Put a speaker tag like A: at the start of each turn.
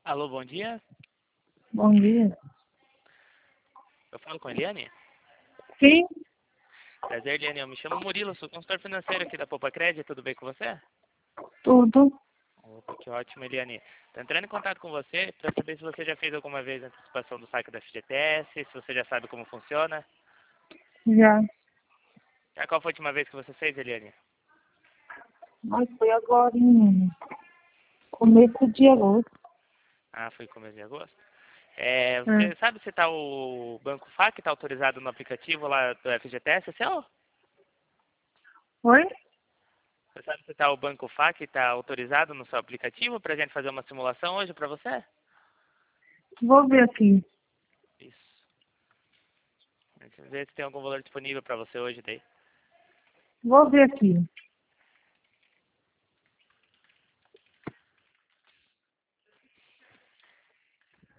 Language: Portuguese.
A: Alô, bom dia.
B: Bom dia.
A: Eu falo com a Eliane?
B: Sim,
A: Prazer, Eliane. Eu me chamo Murilo, sou consultor financeiro aqui da Poupa Crédito. Tudo bem com você?
B: tudo.
A: Opa, que ótimo, Eliane. Tô entrando em contato com você para saber se você já fez alguma vez a antecipação do saque da FGTS, se você já sabe como funciona.
B: Já.
A: Qual foi a última vez que você fez, Eliane?
B: Mas foi agora em começo de agosto.
A: Ah, foi começo de agosto.
B: É.
A: Você sabe se tá o Banco FAQ está autorizado no aplicativo lá do FGTS, seu?
B: Oi?
A: Você sabe se tá o Banco FAQ está autorizado no seu aplicativo para a gente fazer uma simulação hoje para você?
B: Vou ver aqui.
A: Isso. Deixa eu ver se tem algum valor disponível para você hoje daí.
B: Vou ver aqui.